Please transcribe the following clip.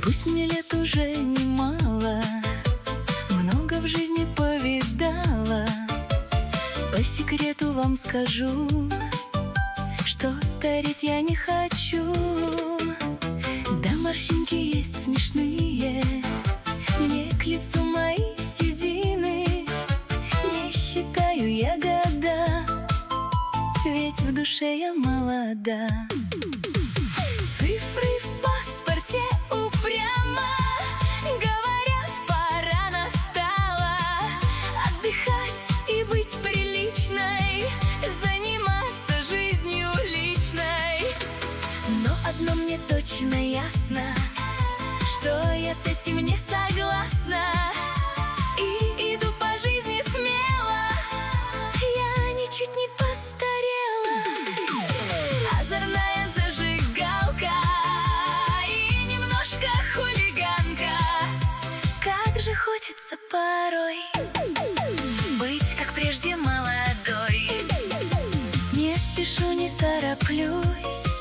Пусть мне лет уже немало, много в жизни повидала. По секрету вам скажу, что стареть я не хочу. Да, морщинки есть смешные, мне к лицу мои седины. Не считаю я года, ведь в душе я молода. Цифры в паспорте упрямо говорят, пора настала отдыхать и быть приличной, заниматься жизнью личной. Но одно мне точно ясно, что я с этим не согласна. И иду по жизни смело, я ничуть не постарела. Озорная зажигалка и немножко хулиганка. Как же хочется порой быть, как прежде, молодой. Не спешу, не тороплюсь,